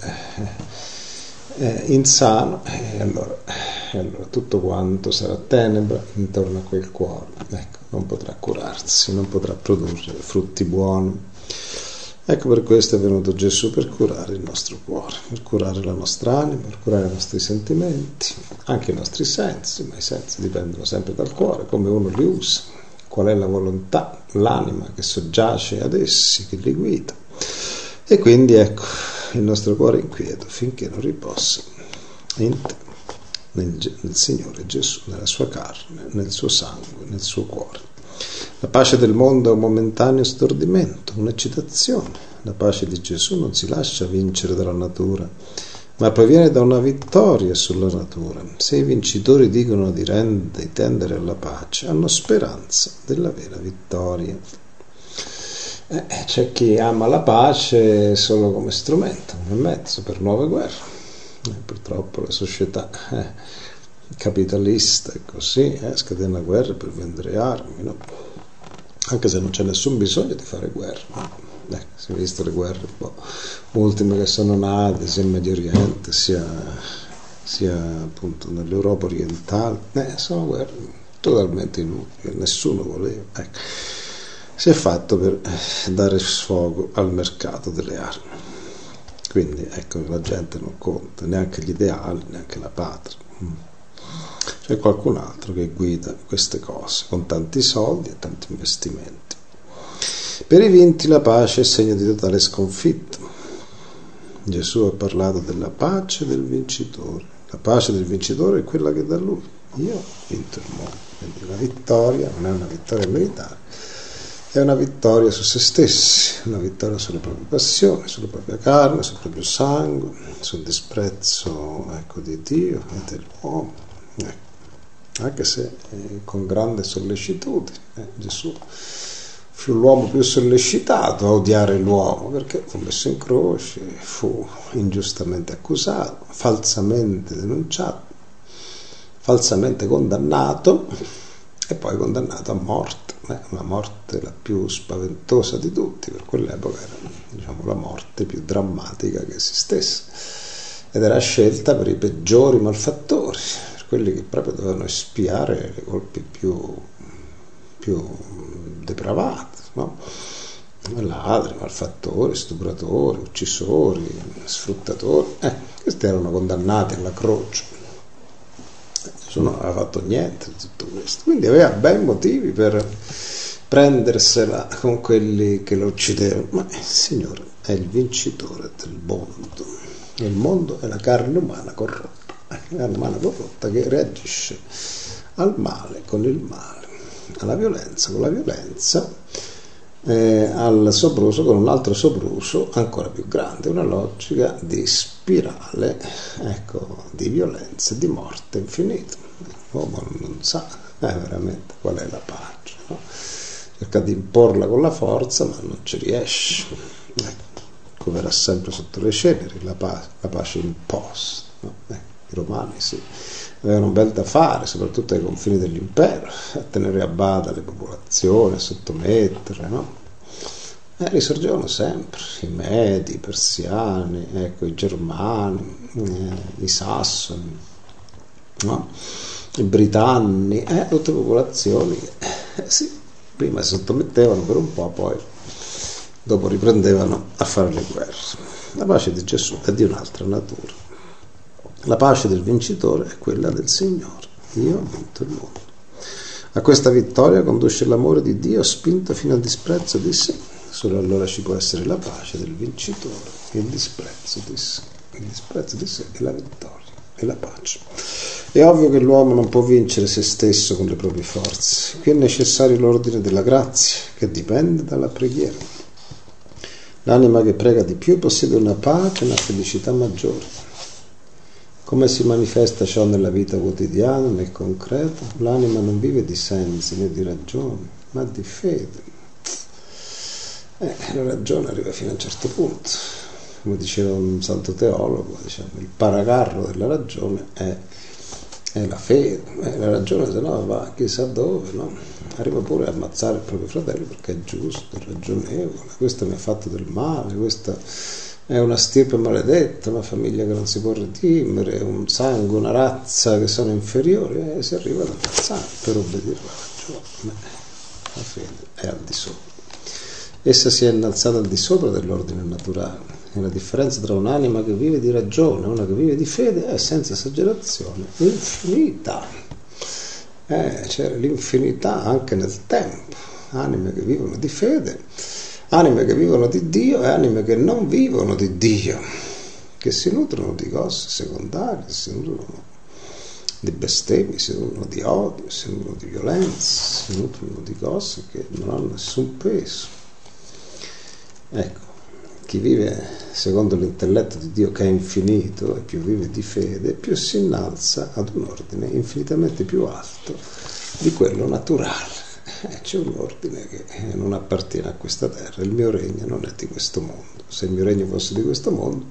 è insano, eh, allora, eh, allora tutto quanto sarà tenebra intorno a quel cuore, ecco, non potrà curarsi, non potrà produrre frutti buoni. Ecco, per questo è venuto Gesù, per curare il nostro cuore, per curare la nostra anima, per curare i nostri sentimenti, anche i nostri sensi, ma i sensi dipendono sempre dal cuore, come uno li usa. Qual è la volontà, l'anima che soggiace ad essi, che li guida. E quindi ecco, il nostro cuore è inquieto finché non riposa in te, nel, nel Signore Gesù, nella sua carne, nel suo sangue, nel suo cuore. La pace del mondo è un momentaneo stordimento, un'eccitazione. La pace di Gesù non si lascia vincere dalla natura, ma proviene da una vittoria sulla natura. Se i vincitori dicono di, rend- di tendere alla pace, hanno speranza della vera vittoria. Eh, c'è chi ama la pace solo come strumento, come mezzo per nuove guerre. Eh, purtroppo la società eh, capitalista è così, eh, scatena guerre per vendere armi, no? Anche se non c'è nessun bisogno di fare guerre, no? Eh, si è visto le guerre un po' ultime che sono nate sia in Medio Oriente sia, sia appunto nell'Europa orientale, eh, sono guerre totalmente inutili, nessuno voleva, ecco. Si è fatto per dare sfogo al mercato delle armi, quindi ecco, la gente non conta neanche gli ideali, neanche la patria. C'è qualcun altro che guida queste cose con tanti soldi e tanti investimenti. Per i vinti la pace è segno di totale sconfitta. Gesù ha parlato della pace del vincitore. La pace del vincitore è quella che da lui. Io ho vinto il mondo. Quindi la vittoria non è una vittoria militare, è una vittoria su se stessi, una vittoria sulle proprie passioni, sulla propria carne, sul proprio sangue, sul disprezzo, ecco, di Dio e dell'uomo. Ecco. Anche se eh, con grande sollecitudine eh, Gesù fu l'uomo più sollecitato a odiare l'uomo, perché fu messo in croce, fu ingiustamente accusato, falsamente denunciato, falsamente condannato e poi condannato a morte, eh, una morte la più spaventosa di tutti. Per quell'epoca era, diciamo, la morte più drammatica che esistesse, ed era scelta per i peggiori malfattori, per quelli che proprio dovevano espiare le colpe più, più depravati, no? Ladri, malfattori, stupratori, uccisori, sfruttatori, eh, questi erano condannati alla croce. Nessuno non aveva fatto niente di tutto questo, quindi aveva ben motivi per prendersela con quelli che lo uccidevano, ma il Signore è il vincitore del mondo, e il mondo è la carne umana corrotta, la carne umana corrotta che reagisce al male con il male, alla violenza con la violenza, eh, al sopruso con un altro sopruso ancora più grande, una logica di spirale, ecco, di violenza e di morte infinita. L'uomo non sa eh, veramente qual è la pace, no? Cerca di imporla con la forza, ma non ci riesce, ecco, verrà sempre sotto le ceneri la pace, la pace imposta, no? Eh, i romani sì, avevano un bel da fare, soprattutto ai confini dell'impero, a tenere a bada le popolazioni, a sottometterle, no? Eh, risorgevano sempre i Medi, i Persiani, ecco, i Germani, eh, i Sassoni, no? I Britanni, eh, tutte popolazioni che eh, sì, prima si sottomettevano per un po', poi dopo riprendevano a fare le guerre. La pace di Gesù è di un'altra natura. La pace del vincitore è quella del Signore. Io ho vinto il mondo. A questa vittoria conduce l'amore di Dio spinto fino al disprezzo di sé. Solo allora ci può essere la pace del vincitore, il disprezzo di sé. Il disprezzo di sé è la vittoria, è la pace. È ovvio che l'uomo non può vincere se stesso con le proprie forze. Qui è necessario l'ordine della grazia, che dipende dalla preghiera. L'anima che prega di più possiede una pace e una felicità maggiore. Come si manifesta ciò nella vita quotidiana, nel concreto? L'anima non vive di sensi né di ragioni, ma di fede. Eh, la ragione arriva fino a un certo punto. Come diceva un santo teologo, diciamo, il paracarro della ragione è, è la fede. Eh, la ragione se no va chissà dove, no? Arriva pure a ammazzare il proprio fratello perché è giusto, è ragionevole. Questo mi ha fatto del male, questa è una stirpe maledetta, una famiglia che non si può redimere, un sangue, una razza che sono inferiori, e si arriva ad ammazzare per obbedire alla ragione. La fede è al di sopra. Essa si è innalzata al di sopra dell'ordine naturale. E la differenza tra un'anima che vive di ragione e una che vive di fede è, senza esagerazione, infinita. Eh, c'è l'infinità anche nel tempo. Anime che vivono di fede, anime che vivono di Dio e anime che non vivono di Dio, che si nutrono di cose secondarie, si nutrono di bestemmie, si nutrono di odio, si nutrono di violenza, si nutrono di cose che non hanno nessun peso. Ecco, chi vive secondo l'intelletto di Dio, che è infinito, e più vive di fede, più si innalza ad un ordine infinitamente più alto di quello naturale. C'è un ordine che non appartiene a questa terra. Il mio regno non è di questo mondo. Se il mio regno fosse di questo mondo,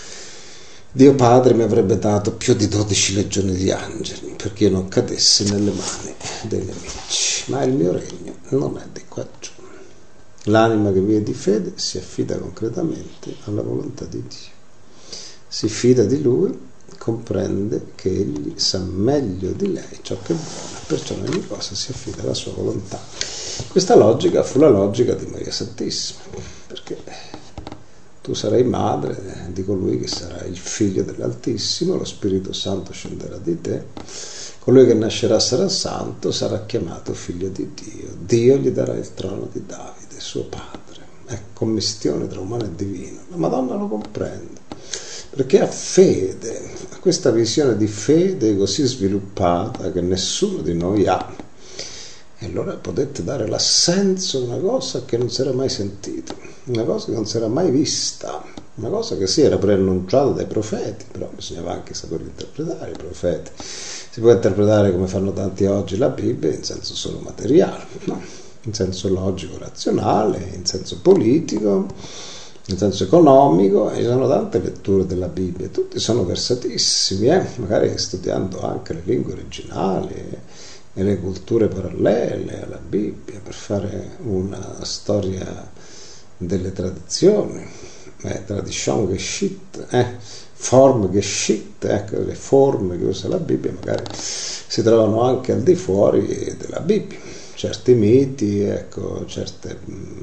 Dio Padre mi avrebbe dato più di dodici legioni di angeli perché io non cadessi nelle mani dei nemici. Ma il mio regno non è di qua giù. L'anima che vive di fede si affida concretamente alla volontà di Dio. Si fida di Lui, comprende che Egli sa meglio di lei ciò che vuole, perciò in ogni cosa si affida alla sua volontà. Questa logica fu la logica di Maria Santissima, perché tu sarai madre di colui che sarà il figlio dell'Altissimo, lo Spirito Santo scenderà di te, colui che nascerà sarà santo, sarà chiamato figlio di Dio, Dio gli darà il trono di Davide, suo padre. È commistione tra umano e divino. La Madonna lo comprende, perché ha fede, ha questa visione di fede così sviluppata che nessuno di noi ha. E allora potete dare l'assenso a una cosa che non si era mai sentita, una cosa che non si era mai vista, una cosa che sì era preannunciata dai profeti, però bisognava anche saper interpretare i profeti. Si può interpretare, come fanno tanti oggi, la Bibbia in senso solo materiale, no? In senso logico, razionale, in senso politico, in senso economico, e ci sono tante letture della Bibbia, tutti sono versatissimi, eh? Magari studiando anche le lingue originali e le culture parallele alla Bibbia per fare una storia delle tradizioni, eh, tradition Geschichte, eh? Form Geschichte, ecco, le forme che usa la Bibbia magari si trovano anche al di fuori della Bibbia, certi miti, ecco, certe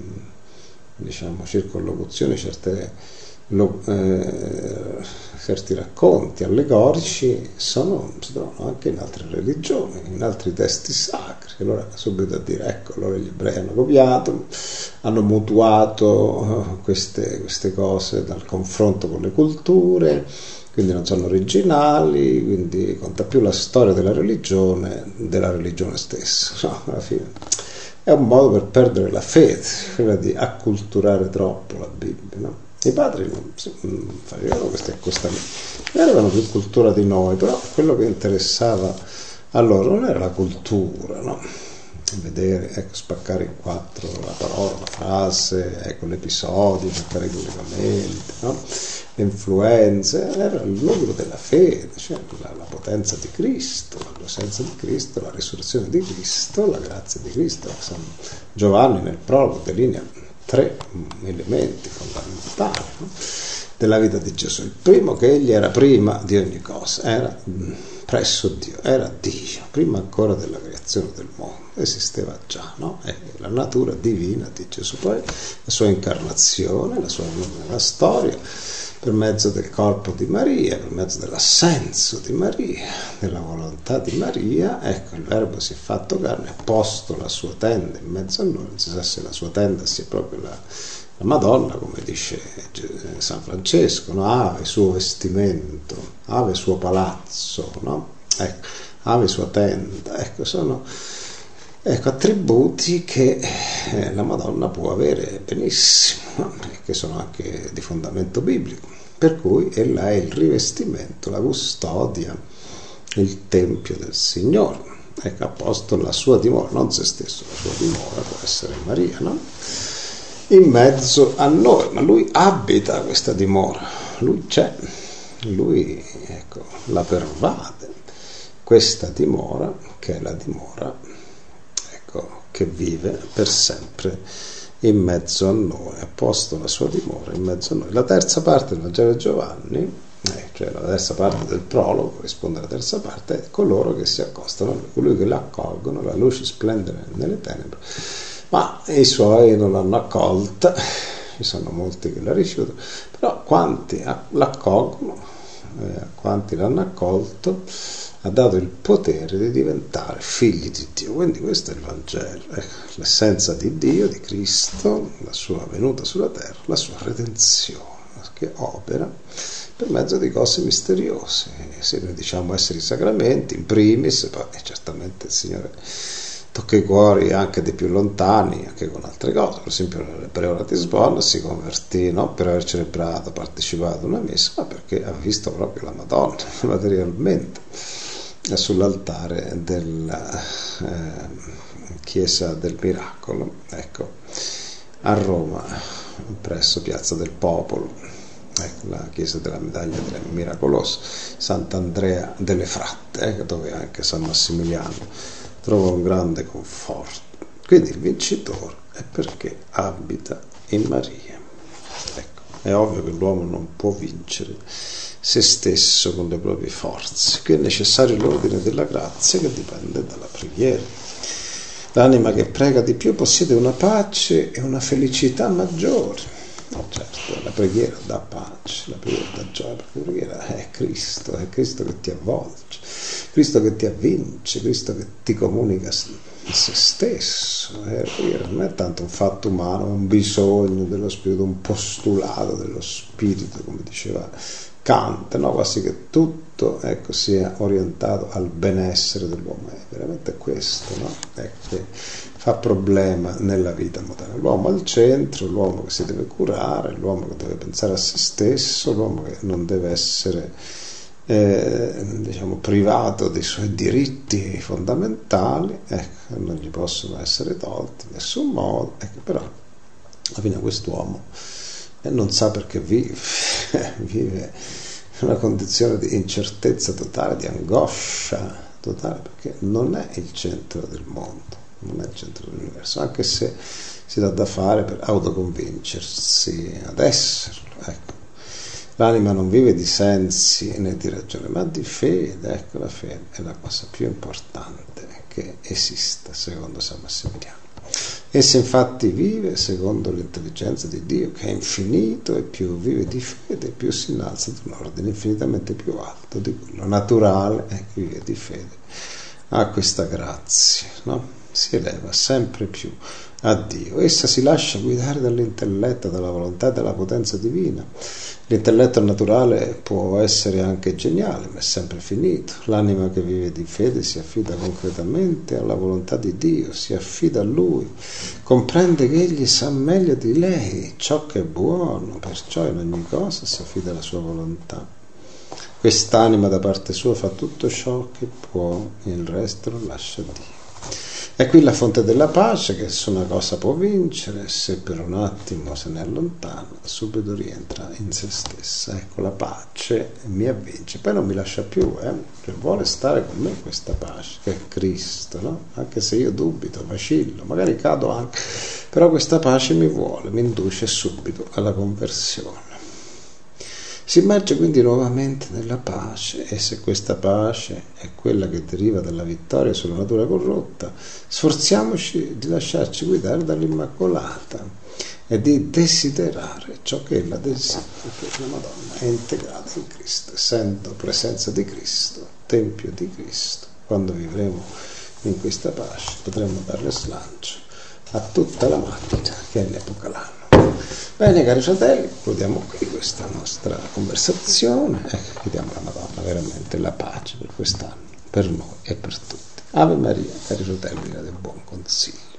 diciamo circonlocuzioni, certe, lo, eh, certi racconti allegorici sono, si trovano anche in altre religioni, in altri testi sacri. Allora subito a dire, ecco, allora gli ebrei hanno copiato, hanno mutuato queste, queste cose dal confronto con le culture, quindi non sono originali, quindi conta più la storia della religione della religione stessa, no, alla fine è un modo per perdere la fede, quella di acculturare troppo la Bibbia, no? I padri non facevano questi accostamenti, avevano più cultura di noi, però quello che interessava a loro non era la cultura, no? Vedere, ecco, spaccare in quattro la parola, la frase, ecco, l'episodio, cercare i collegamenti, no? Le influenze, era il nucleo della fede, cioè la, la potenza di Cristo, la presenza di Cristo, la risurrezione di Cristo, la grazia di Cristo. San Giovanni nel prologo delinea tre elementi fondamentali, no? Della vita di Gesù. Il primo, che egli era prima di ogni cosa, era presso Dio, era Dio, prima ancora della creazione del mondo, esisteva già, no? È la natura divina di Gesù, poi la sua incarnazione, la sua venuta nella storia, per mezzo del corpo di Maria, per mezzo dell'assenso di Maria, della volontà di Maria, ecco, il Verbo si è fatto carne, ha posto la sua tenda in mezzo a noi. Non si sa se la sua tenda sia proprio la, la Madonna, come dice San Francesco, no? Ave suo vestimento, ave suo palazzo, no? Ecco, ave sua tenda, ecco, sono ecco, attributi che eh, la Madonna può avere benissimo, no? Che sono anche di fondamento biblico, per cui ella è il rivestimento, la custodia, il tempio del Signore. Ecco, ha posto la sua dimora, non se stesso, la sua dimora può essere Maria, no? In mezzo a noi, ma lui abita questa dimora, lui c'è, lui, ecco, la pervade, questa dimora che è la dimora, ecco, che vive per sempre in mezzo a noi, ha posto la sua dimora in mezzo a noi. La terza parte del Vangelo di Giovanni, eh, cioè la terza parte del prologo, corrisponde alla terza parte, è coloro che si accostano a lui, colui che l'accolgono, la luce splende nelle tenebre, ma i suoi non l'hanno accolta, ci sono molti che la rifiutano, però quanti l'accolgono, eh, quanti l'hanno accolto, ha dato il potere di diventare figli di Dio. Quindi questo è il Vangelo, eh, l'essenza di Dio, di Cristo, la sua venuta sulla terra, la sua redenzione, che opera per mezzo di cose misteriose. Se noi diciamo essere i sacramenti, in primis, poi certamente il Signore tocca i cuori anche dei più lontani, anche con altre cose. Per esempio l'ebreo Ratisbon si convertì non per aver celebrato, partecipato a una messa, ma perché ha visto proprio la Madonna materialmente sull'altare della eh, Chiesa del Miracolo, ecco, a Roma, presso Piazza del Popolo, ecco, la Chiesa della Medaglia delle Miracolose, Sant'Andrea delle Fratte, ecco, dove anche San Massimiliano trova un grande conforto. Quindi il vincitore è perché abita in Maria. Ecco, è ovvio che l'uomo non può vincere se stesso con le proprie forze. Qui è necessario l'ordine della grazia che dipende dalla preghiera. L'anima che prega di più possiede una pace e una felicità maggiori. No, certo, la preghiera dà pace, la preghiera dà gioia, perché la preghiera è Cristo, è Cristo che ti avvolge, Cristo che ti avvince, Cristo che ti comunica se stesso. Eh, la preghiera non è tanto un fatto umano, un bisogno dello spirito, un postulato dello spirito, come diceva Kant, no? Quasi che tutto, ecco, sia orientato al benessere dell'uomo. È veramente questo, no? Ecco, che fa problema nella vita moderna. L'uomo al centro, l'uomo che si deve curare, l'uomo che deve pensare a se stesso, l'uomo che non deve essere eh, diciamo privato dei suoi diritti fondamentali, ecco, non gli possono essere tolti in nessun modo, ecco, però alla fine quest'uomo e non sa perché vive, vive in una condizione di incertezza totale, di angoscia totale, perché non è il centro del mondo, non è il centro dell'universo, anche se si dà da fare per autoconvincersi ad esserlo. Ecco. L'anima non vive di sensi né di ragione, ma di fede. Ecco, la fede è la cosa più importante che esista, secondo San Massimiliano. Essa infatti vive secondo l'intelligenza di Dio, che è infinito, e più vive di fede, più si innalza ad un ordine infinitamente più alto di quello naturale, e chi vive di fede ha questa grazia, no? Si eleva sempre più a Dio. Essa si lascia guidare dall'intelletto, dalla volontà e dalla potenza divina. L'intelletto naturale può essere anche geniale, ma è sempre finito. L'anima che vive di fede si affida concretamente alla volontà di Dio, si affida a Lui, comprende che Egli sa meglio di lei ciò che è buono, perciò in ogni cosa si affida alla sua volontà. Quest'anima da parte sua fa tutto ciò che può, il resto lo lascia a Dio. È qui la fonte della pace, che se una cosa può vincere, se per un attimo se ne allontana, subito rientra in se stessa. Ecco, la pace mi avvince, poi non mi lascia più, eh? Cioè, vuole stare con me questa pace, che è Cristo, no? Anche se io dubito, vacillo, magari cado anche, però questa pace mi vuole, mi induce subito alla conversione. Si immerge quindi nuovamente nella pace, e se questa pace è quella che deriva dalla vittoria sulla natura corrotta, sforziamoci di lasciarci guidare dall'Immacolata e di desiderare ciò che ella desidera, perché la Madonna è integrata in Cristo, essendo presenza di Cristo, Tempio di Cristo. Quando vivremo in questa pace potremo dare slancio a tutta la macchina che è l'epoca l'anno. Bene, cari fratelli, concludiamo qui questa nostra conversazione e chiediamo alla Madonna veramente la pace per quest'anno, per noi e per tutti. Ave Maria, cari fratelli del buon consiglio.